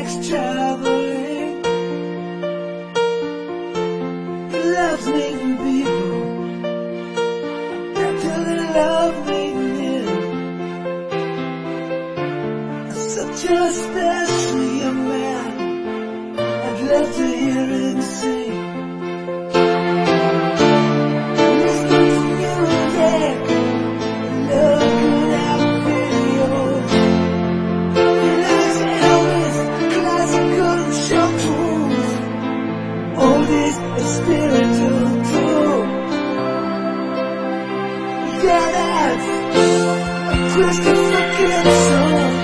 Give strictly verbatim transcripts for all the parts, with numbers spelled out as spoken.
likes traveling. He loves meeting people until they love meeting him. Such a special young man, I'd love to hear him sing. Spiritual too. Yeah, that's a Christopher Gibson.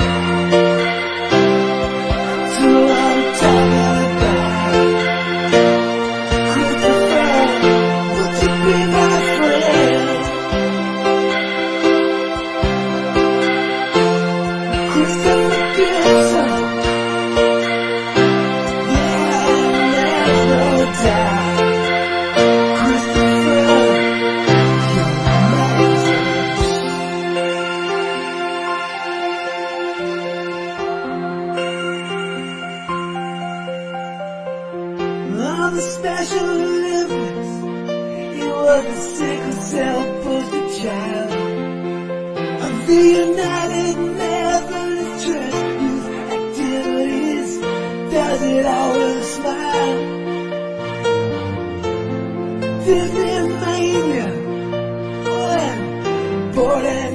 So I'm talking about Christopher, would you be my friend? Christopher Gibson. Yeah, there's no doubt. On the Special Olympics, he was a sickle cell poster child of the United Methodist Church youth activities. Does it always smile? Disney mania, oh, and boarding.